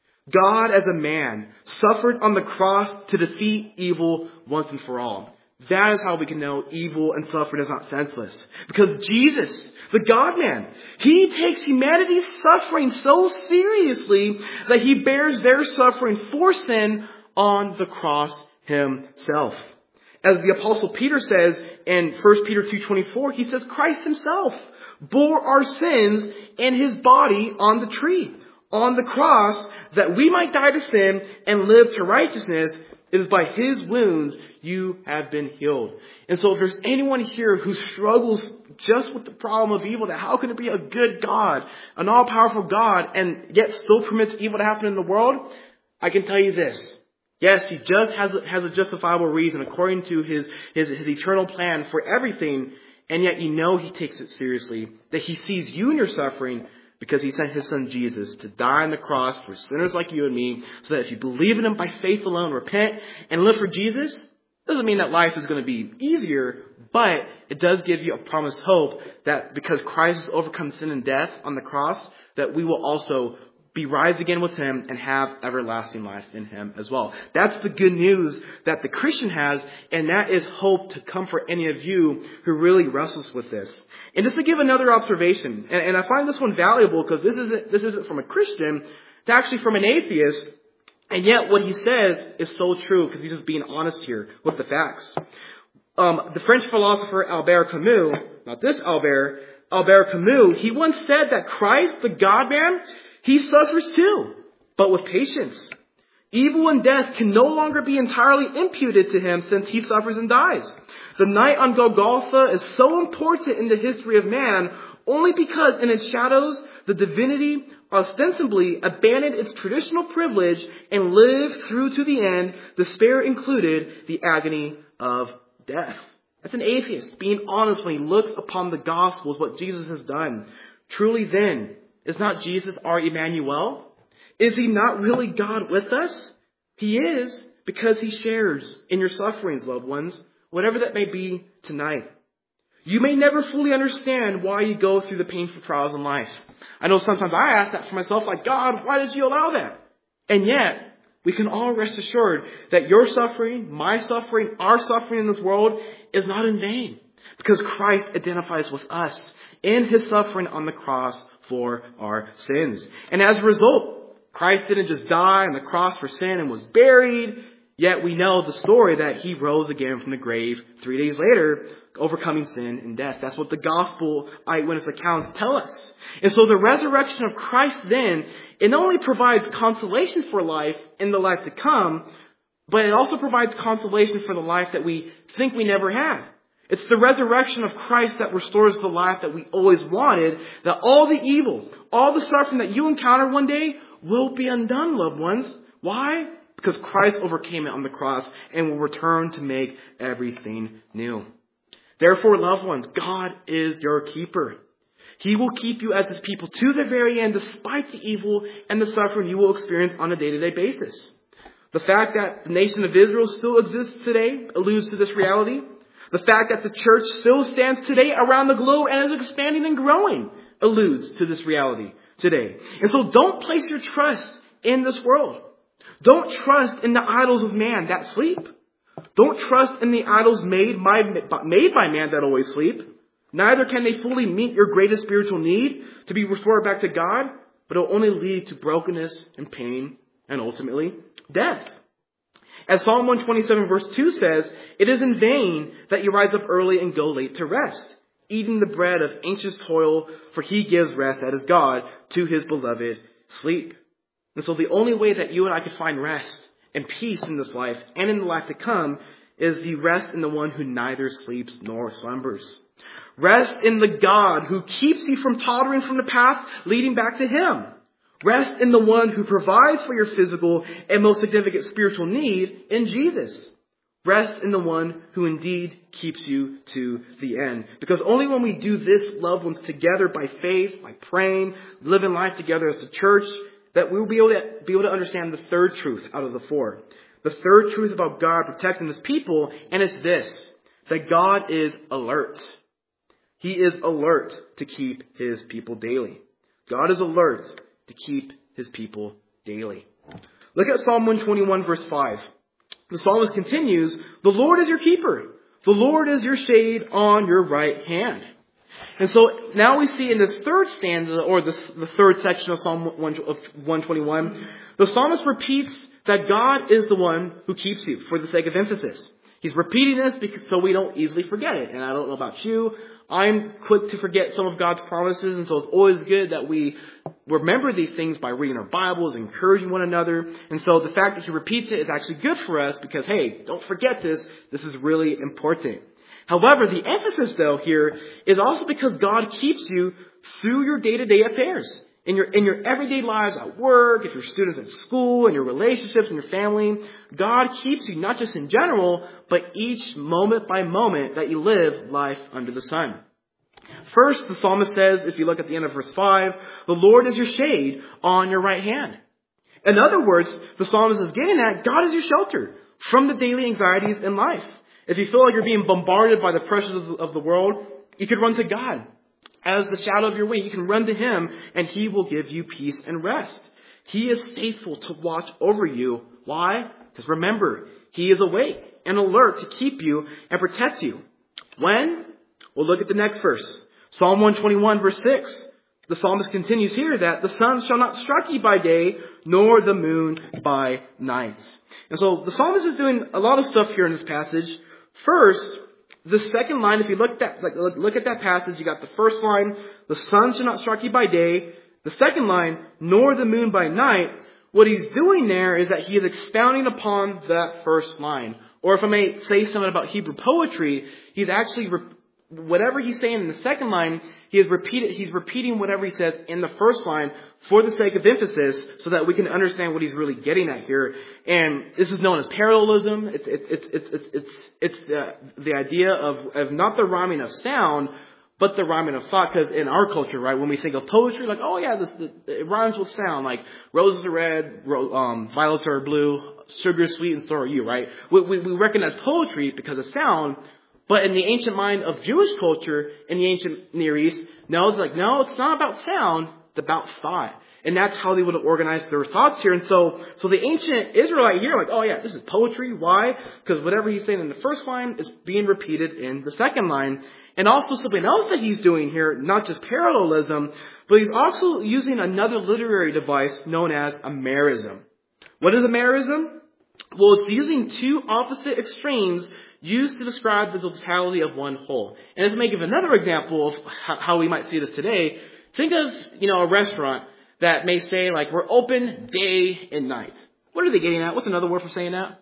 God as a man suffered on the cross to defeat evil once and for all. That is how we can know evil and suffering is not senseless. Because Jesus, the God-man, he takes humanity's suffering so seriously that he bears their suffering for sin on the cross himself. As the Apostle Peter says in First Peter two twenty-four, he says Christ himself bore our sins in his body on the tree, on the cross, that we might die to sin and live to righteousness. It is by his wounds you have been healed. And so if there's anyone here who struggles just with the problem of evil, that how can it be a good God, an all-powerful God, and yet still permits evil to happen in the world? I can tell you this. Yes, he just has a, has a justifiable reason according to his, his, his eternal plan for everything, and yet you know he takes it seriously, that he sees you in your suffering, because he sent his son Jesus to die on the cross for sinners like you and me, so that if you believe in him by faith alone, repent, and live for Jesus, doesn't mean that life is going to be easier, but it does give you a promised hope that because Christ has overcome sin and death on the cross, that we will also be rise again with him and have everlasting life in him as well. That's the good news that the Christian has, and that is hope to comfort any of you who really wrestles with this. And just to give another observation, and, and I find this one valuable because this isn't this isn't from a Christian, it's actually from an atheist, and yet what he says is so true because he's just being honest here with the facts. Um, the French philosopher Albert Camus, not this Albert, Albert Camus, he once said that Christ, the God-man, he suffers too, but with patience. Evil and death can no longer be entirely imputed to him since he suffers and dies. The night on Golgotha is so important in the history of man only because in its shadows, the divinity ostensibly abandoned its traditional privilege and lived through to the end, despair included, the agony of death. That's an atheist being honest when he looks upon the Gospels, what Jesus has done. Truly then, is not Jesus our Emmanuel? Is he not really God with us? He is, because he shares in your sufferings, loved ones, whatever that may be tonight. You may never fully understand why you go through the painful trials in life. I know sometimes I ask that for myself, like, God, why did you allow that? And yet, we can all rest assured that your suffering, my suffering, our suffering in this world is not in vain. Because Christ identifies with us in his suffering on the cross for our sins. And as a result, Christ didn't just die on the cross for sin and was buried. Yet we know the story that he rose again from the grave three days later, overcoming sin and death. That's what the gospel eyewitness accounts tell us. And so the resurrection of Christ then, it not only provides consolation for life in the life to come, but it also provides consolation for the life that we think we never had. It's the resurrection of Christ that restores the life that we always wanted, that all the evil, all the suffering that you encounter one day will be undone, loved ones. Why? Because Christ overcame it on the cross and will return to make everything new. Therefore, loved ones, God is your keeper. He will keep you as his people to the very end, despite the evil and the suffering you will experience on a day-to-day basis. The fact that the nation of Israel still exists today alludes to this reality. The fact that the church still stands today around the globe and is expanding and growing alludes to this reality today. And so don't place your trust in this world. Don't trust in the idols of man that sleep. Don't trust in the idols made by, made by man that always sleep. Neither can they fully meet your greatest spiritual need to be restored back to God, but it will only lead to brokenness and pain and ultimately death. As Psalm one twenty-seven verse two says, it is in vain that you rise up early and go late to rest, eating the bread of anxious toil, for he gives rest, that is God, to his beloved sleep. And so the only way that you and I can find rest and peace in this life and in the life to come is the rest in the one who neither sleeps nor slumbers. Rest in the God who keeps you from tottering from the path leading back to him. Rest in the one who provides for your physical and most significant spiritual need in Jesus. Rest in the one who indeed keeps you to the end. Because only when we do this, loved ones, together by faith, by praying, living life together as the church, that we'll be able to be able to understand the third truth out of the four. The third truth about God protecting his people, and it's this, that God is alert. He is alert to keep his people daily. God is alert to keep his people daily. Look at Psalm one twenty-one verse five. The psalmist continues, the Lord is your keeper. The Lord is your shade on your right hand. And so now we see in this third stanza, or this, the third section of Psalm one twenty-one, the psalmist repeats that God is the one who keeps you for the sake of emphasis. He's repeating this because so we don't easily forget it. And I don't know about you, I'm quick to forget some of God's promises, and so it's always good that we remember these things by reading our Bibles, encouraging one another. And so the fact that he repeats it is actually good for us because, hey, don't forget this. This is really important. However, the emphasis, though, here is also because God keeps you through your day-to-day affairs. In your, in your everyday lives at work, if you're students at school, in your relationships, in your family, God keeps you not just in general, but each moment by moment that you live life under the sun. First, the psalmist says, if you look at the end of verse five, the Lord is your shade on your right hand. In other words, the psalmist is getting at, God is your shelter from the daily anxieties in life. If you feel like you're being bombarded by the pressures of the, of the world, you could run to God. As the shadow of your wing, you can run to him and he will give you peace and rest. He is faithful to watch over you. Why? Because remember, he is awake and alert to keep you and protect you. When? Well, look at the next verse. Psalm one twenty-one verse six. The psalmist continues here that the sun shall not strike you by day, nor the moon by night. And so the psalmist is doing a lot of stuff here in this passage. First, the second line, if you look at that, like, look at that passage, you got the first line, the sun shall not strike you by day. The second line, nor the moon by night. What he's doing there is that he is expounding upon that first line. Or if I may say something about Hebrew poetry, he's actually, re- whatever he's saying in the second line, he is repeated, he's repeating whatever he says in the first line for the sake of emphasis so that we can understand what he's really getting at here. And this is known as parallelism. It's, it's, it's, it's, it's, it's, it's the, the idea of, of not the rhyming of sound, but the rhyming of thought. Because in our culture, right, when we think of poetry, like, oh yeah, this, the, it rhymes with sound. Like, roses are red, ro- um, violets are blue, sugar is sweet, and so are you, right? We, we, we recognize poetry because of sound. But in the ancient mind of Jewish culture, in the ancient Near East, no, it's like, no, it's not about sound, it's about thought. And that's how they would have organized their thoughts here. And so, so the ancient Israelite here, like, oh yeah, this is poetry. Why? Because whatever he's saying in the first line is being repeated in the second line. And also something else that he's doing here, not just parallelism, but he's also using another literary device known as a merism. What is a merism? Well, it's using two opposite extremes used to describe the totality of one whole. And to make another example of how we might see this today, think of, you know, a restaurant that may say, like, we're open day and night. What are they getting at? What's another word for saying that?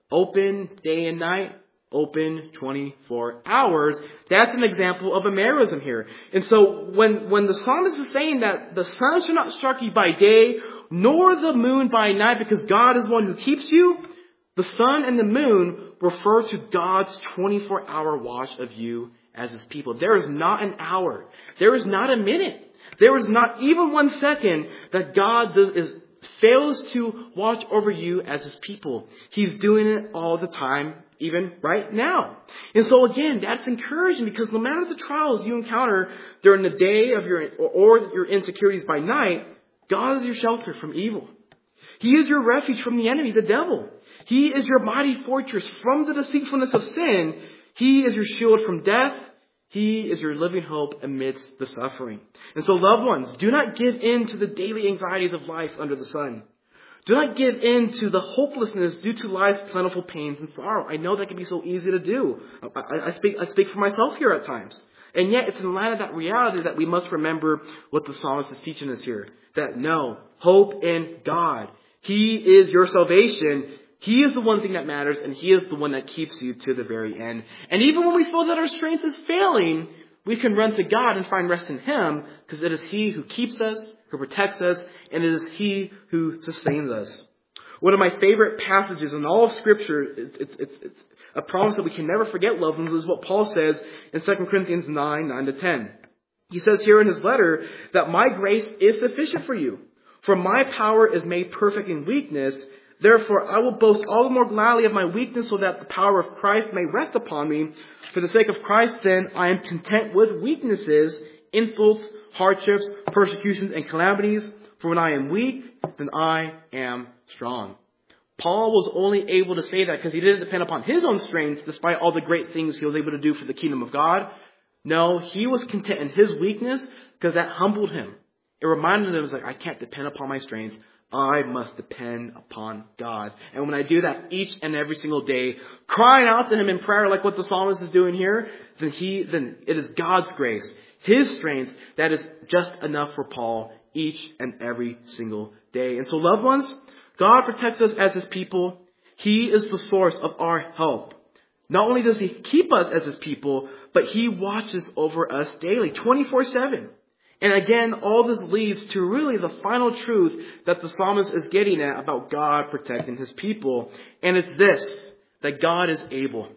Open day and night. Open twenty-four hours. That's an example of a merism here. And so when, when the psalmist is saying that the sun shall not strike you by day, nor the moon by night, because God is one who keeps you, the sun and the moon refer to God's twenty-four hour watch of you as his people. There is not an hour. There is not a minute. There is not even one second that God does, is, fails to watch over you as his people. He's doing it all the time, even right now. And so again, that's encouraging, because no matter the trials you encounter during the day of your, or your insecurities by night, God is your shelter from evil. He is your refuge from the enemy, the devil. He is your mighty fortress from the deceitfulness of sin. He is your shield from death. He is your living hope amidst the suffering. And so, loved ones, do not give in to the daily anxieties of life under the sun. Do not give in to the hopelessness due to life's plentiful pains and sorrow. I know that can be so easy to do. I, I, I speak I speak for myself here at times. And yet, it's in light of that reality that we must remember what the psalmist is teaching us here. That no, hope in God. He is your salvation. He is the one thing that matters, and he is the one that keeps you to the very end. And even when we feel that our strength is failing, we can run to God and find rest in him, because it is he who keeps us, who protects us, and it is he who sustains us. One of my favorite passages in all of Scripture, it's, it's, it's, it's a promise that we can never forget, loved ones, is what Paul says in Second Corinthians nine, nine to ten. He says here in his letter that my grace is sufficient for you, for my power is made perfect in weakness. Therefore, I will boast all the more gladly of my weakness, so that the power of Christ may rest upon me. For the sake of Christ, then, I am content with weaknesses, insults, hardships, persecutions, and calamities. For when I am weak, then I am strong. Paul was only able to say that because he didn't depend upon his own strength, despite all the great things he was able to do for the kingdom of God. No, he was content in his weakness because that humbled him. It reminded him, it was like, I can't depend upon my strength. I must depend upon God. And when I do that each and every single day, crying out to him in prayer like what the psalmist is doing here, then he, then it is God's grace, his strength, that is just enough for Paul each and every single day. And so, loved ones, God protects us as his people. He is the source of our help. Not only does he keep us as his people, but he watches over us daily, twenty-four seven. And again, all this leads to really the final truth that the psalmist is getting at about God protecting his people. And it's this, that God is able.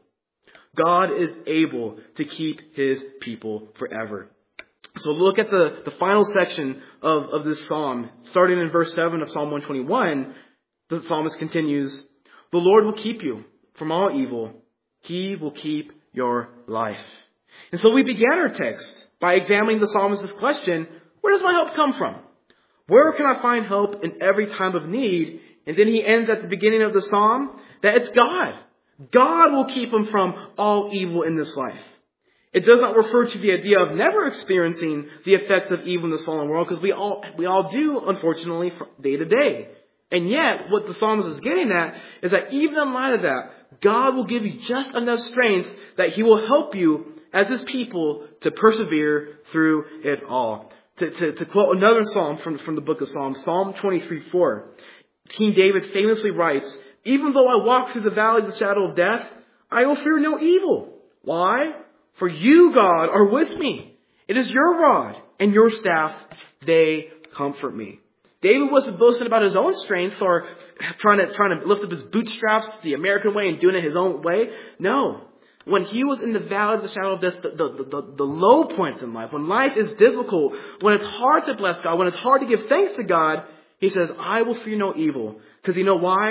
God is able to keep his people forever. So look at the, the final section of, of this psalm. Starting in verse seven of Psalm one twenty-one, the psalmist continues, the Lord will keep you from all evil. He will keep your life. And so we began our text by examining the psalmist's question, where does my help come from? Where can I find help in every time of need? And then he ends at the beginning of the psalm that it's God. God will keep him from all evil in this life. It does not refer to the idea of never experiencing the effects of evil in this fallen world, because we all, we all do, unfortunately, from day to day. And yet, what the psalmist is getting at is that even in light of that, God will give you just enough strength that he will help you as his people to persevere through it all. To, to, to quote another psalm from, from the book of Psalms, Psalm twenty-three four, King David famously writes, even though I walk through the valley of the shadow of death, I will fear no evil. Why? For you, God, are with me. It is your rod and your staff, they comfort me. David wasn't boasting about his own strength or trying to, trying to lift up his bootstraps the American way and doing it his own way. No. When he was in the valley of the shadow of death, the, the, the, the low points in life, when life is difficult, when it's hard to bless God, when it's hard to give thanks to God, he says, I will fear no evil. Because you know why?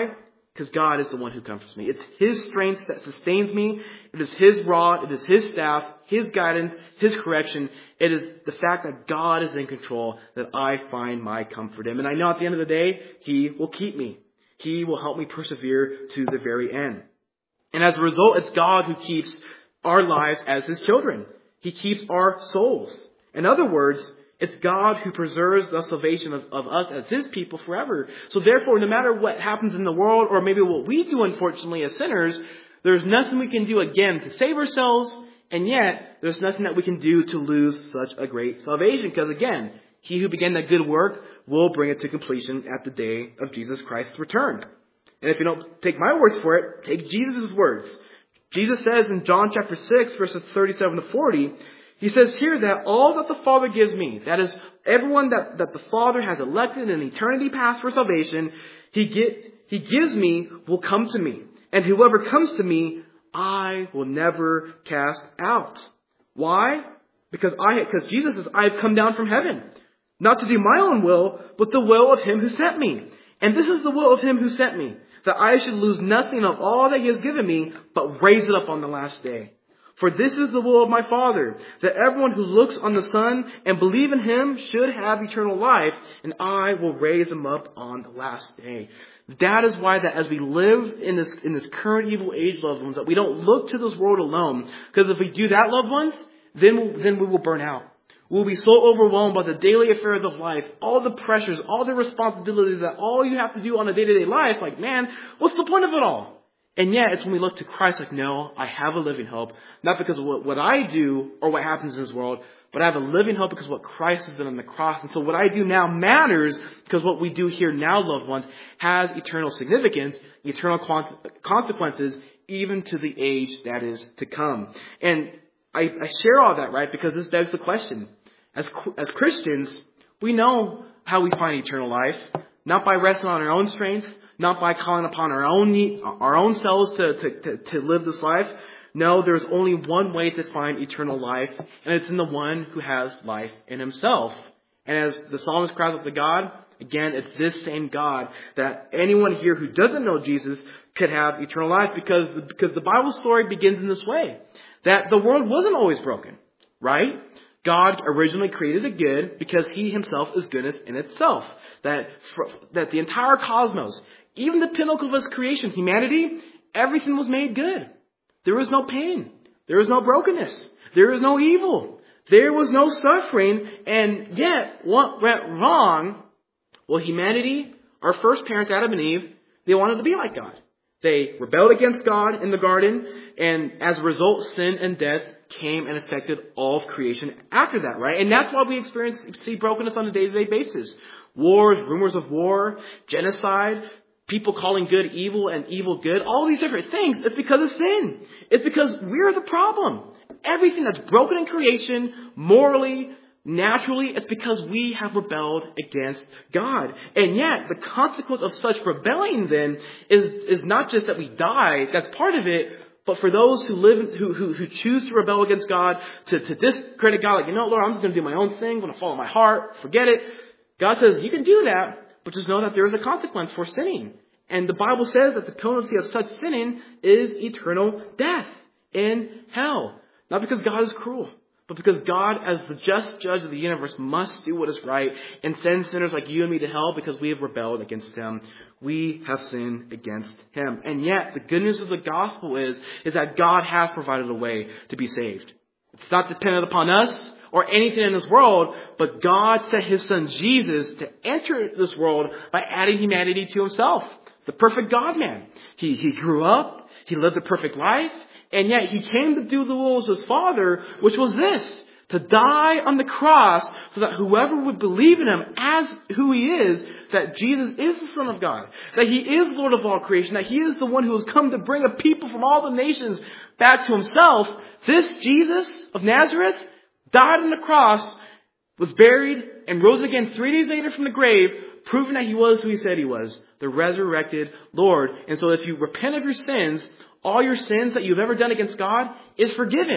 Because God is the one who comforts me. It's His strength that sustains me. It is His rod. It is His staff, His guidance, His correction. It is the fact that God is in control that I find my comfort in. And I know at the end of the day, He will keep me. He will help me persevere to the very end. And as a result, it's God who keeps our lives as His children. He keeps our souls. In other words, it's God who preserves the salvation of, of us as His people forever. So therefore, no matter what happens in the world, or maybe what we do, unfortunately, as sinners, there's nothing we can do again to save ourselves, and yet there's nothing that we can do to lose such a great salvation. Because again, He who began that good work will bring it to completion at the day of Jesus Christ's return. And if you don't take my words for it, take Jesus' words. Jesus says in John chapter six, verses thirty-seven to forty, He says here that all that the Father gives me, that is, everyone that, that the Father has elected in eternity past for salvation, He get, He gives me will come to me. And whoever comes to me, I will never cast out. Why? Because I, because Jesus says, I have come down from heaven, not to do my own will, but the will of Him who sent me. And this is the will of Him who sent me, that I should lose nothing of all that He has given me, but raise it up on the last day. For this is the will of my Father, that everyone who looks on the Son and believes in Him should have eternal life, and I will raise him up on the last day. That is why that as we live in this in this current evil age, loved ones, that we don't look to this world alone. Because if we do that, loved ones, then we'll, then we will burn out. We'll be so overwhelmed by the daily affairs of life, all the pressures, all the responsibilities that all you have to do on a day-to-day life. Like, man, what's the point of it all? And yet, it's when we look to Christ like, no, I have a living hope. Not because of what, what I do or what happens in this world, but I have a living hope because of what Christ has done on the cross. And so what I do now matters because what we do here now, loved ones, has eternal significance, eternal consequences, even to the age that is to come. And I, I share all that, right, because this begs the question. As, as Christians, we know how we find eternal life, not by resting on our own strength, not by calling upon our own need, our own selves to, to, to, to live this life. No, there's only one way to find eternal life, and it's in the one who has life in Himself. And as the psalmist cries out to God, again, it's this same God that anyone here who doesn't know Jesus could have eternal life, because the, because the Bible story begins in this way, that the world wasn't always broken, right? God originally created the good because He Himself is goodness in itself. That, that the entire cosmos, even the pinnacle of His creation, humanity, everything was made good. There was no pain. There was no brokenness. There was no evil. There was no suffering. And yet, what went wrong? Well, humanity, our first parents, Adam and Eve, they wanted to be like God. They rebelled against God in the garden, and as a result, sin and death came and affected all of creation after that, right? And that's why we experience, see brokenness on a day-to-day basis. Wars, rumors of war, genocide, people calling good evil and evil good, all these different things. It's because of sin. It's because we're the problem. Everything that's broken in creation, morally, naturally, it's because we have rebelled against God. And yet, the consequence of such rebellion then is, is not just that we die, that's part of it, but for those who live, who, who, who choose to rebel against God, to, to discredit God, like, you know, Lord, I'm just going to do my own thing, I'm going to follow my heart, forget it. God says, you can do that, but just know that there is a consequence for sinning. And the Bible says that the penalty of such sinning is eternal death in hell. Not because God is cruel, but because God, as the just judge of the universe, must do what is right and send sinners like you and me to hell because we have rebelled against Him. We have sinned against Him. And yet, the good news of the gospel is, is that God has provided a way to be saved. It's not dependent upon us or anything in this world, but God sent His Son Jesus to enter this world by adding humanity to Himself. The perfect God-man. He, he grew up, He lived a perfect life, and yet He came to do the will of His Father, which was this, to die on the cross so that whoever would believe in Him as who He is, that Jesus is the Son of God, that He is Lord of all creation, that He is the one who has come to bring a people from all the nations back to Himself. This Jesus of Nazareth died on the cross, was buried, and rose again three days later from the grave, proving that He was who He said He was, the resurrected Lord. And so if you repent of your sins, all your sins that you've ever done against God is forgiven.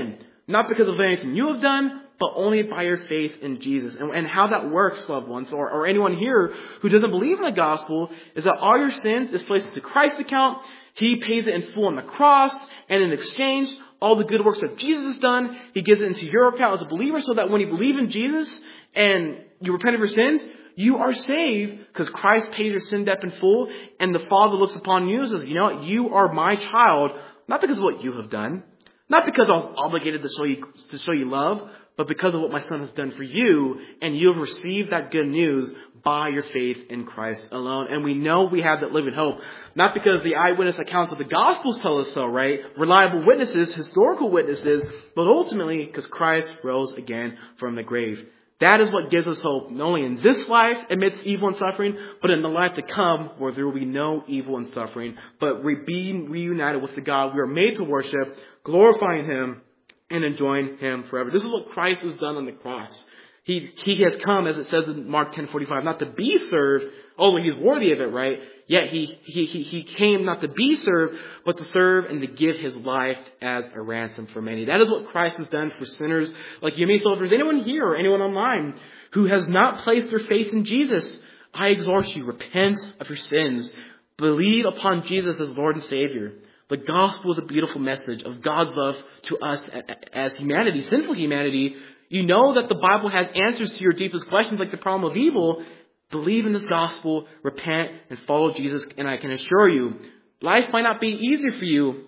not because of anything you have done, but only by your faith in Jesus. And, and how that works, loved ones, or, or anyone here who doesn't believe in the gospel, is that all your sins is placed into Christ's account. He pays it in full on the cross, and in exchange, all the good works that Jesus has done, He gives it into your account as a believer, so that when you believe in Jesus and you repent of your sins, you are saved because Christ paid your sin debt in full, and the Father looks upon you and says, you know what, you are my child, not because of what you have done, not because I was obligated to show you, to show you love, but because of what my Son has done for you, and you have received that good news by your faith in Christ alone. And we know we have that living hope, not because the eyewitness accounts of the Gospels tell us so, right? Reliable witnesses, historical witnesses, but ultimately because Christ rose again from the grave. That is what gives us hope, not only in this life amidst evil and suffering, but in the life to come where there will be no evil and suffering, but being reunited with the God we are made to worship, glorifying Him, and enjoying Him forever. This is what Christ has done on the cross. He, he has come, as it says in Mark ten forty-five, not to be served, although He's worthy of it, right? Yet he, he, he, he came not to be served, but to serve and to give His life as a ransom for many. That is what Christ has done for sinners like you and me. So if there's anyone here or anyone online who has not placed their faith in Jesus, I exhort you, repent of your sins. Believe upon Jesus as Lord and Savior. The gospel is a beautiful message of God's love to us as humanity, sinful humanity. You know that the Bible has answers to your deepest questions, like the problem of evil. Believe in this gospel, repent, and follow Jesus. And I can assure you, life might not be easier for you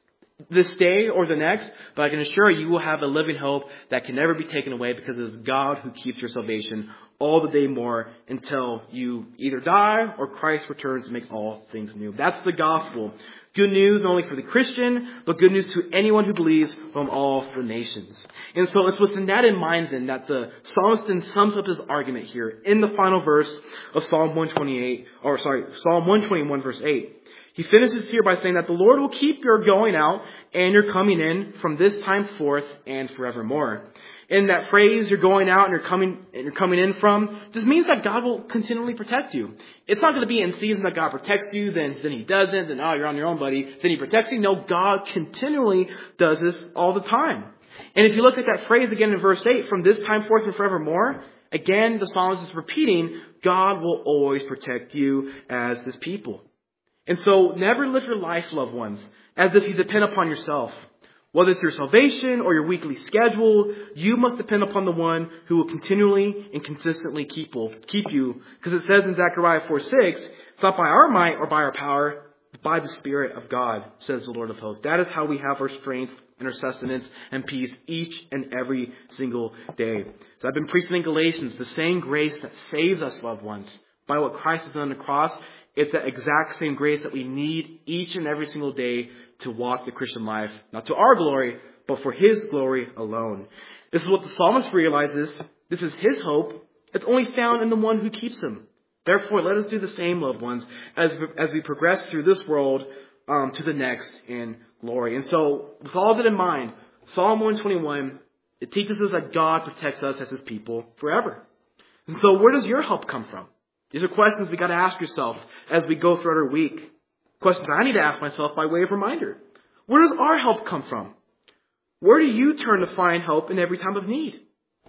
this day or the next, but I can assure you, you will have a living hope that can never be taken away, because it is God who keeps your salvation all the day more until you either die or Christ returns to make all things new. That's the gospel. Good news not only for the Christian, but good news to anyone who believes from all the nations. And so it's within that in mind then that the psalmist then sums up his argument here in the final verse of Psalm one twenty-eight, or sorry, Psalm one twenty-one verse eight. He finishes here by saying that the Lord will keep your going out and your coming in from this time forth and forevermore. In that phrase, you're going out and you're coming and you're coming in from, just means that God will continually protect you. It's not going to be in season that God protects you, then then He doesn't, then oh, you're on your own, buddy. Then He protects you. No, God continually does this all the time. And if you look at that phrase again in verse eight, from this time forth and forevermore, again the psalmist is repeating, God will always protect you as His people. And so never live your life, loved ones, as if you depend upon yourself. Whether it's your salvation or your weekly schedule, you must depend upon the one who will continually and consistently keep, keep you. Because it says in Zechariah four six, it's not by our might or by our power, but by the Spirit of God, says the Lord of hosts. That is how we have our strength and our sustenance and peace each and every single day. So I've been preaching in Galatians, the same grace that saves us, loved ones, by what Christ has done on the cross. It's that exact same grace that we need each and every single day to walk the Christian life, not to our glory, but for His glory alone. This is what the psalmist realizes. This is his hope. It's only found in the one who keeps him. Therefore, let us do the same, loved ones, as as we progress through this world um, to the next in glory. And so, with all of it in mind, Psalm one twenty-one, it teaches us that God protects us as His people forever. And so, where does your help come from? These are questions we got to ask yourself as we go throughout our week. Questions I need to ask myself by way of reminder. Where does our help come from? Where do you turn to find help in every time of need?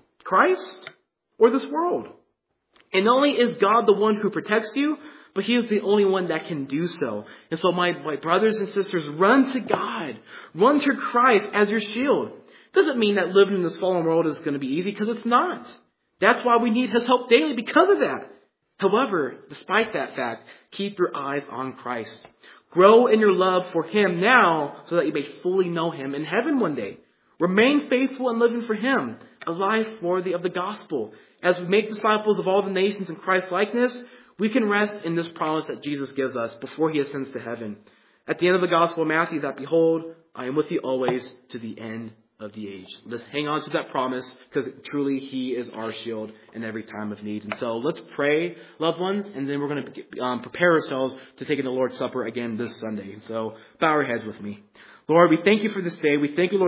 Christ or this world? And not only is God the one who protects you, but He is the only one that can do so. And so my, my brothers and sisters, run to God. Run to Christ as your shield. Doesn't mean that living in this fallen world is going to be easy, because it's not. That's why we need His help daily, because of that. However, despite that fact, keep your eyes on Christ. Grow in your love for Him now so that you may fully know Him in heaven one day. Remain faithful in living for Him, a life worthy of the gospel. As we make disciples of all the nations in Christ's likeness, we can rest in this promise that Jesus gives us before He ascends to heaven. At the end of the Gospel of Matthew, that behold, I am with you always to the end of the age. Let's hang on to that promise, because truly He is our shield in every time of need. And so let's pray, loved ones, and then we're going to um, prepare ourselves to take in the Lord's Supper again this Sunday. And so bow our heads with me. Lord, we thank You for this day. We thank You, Lord,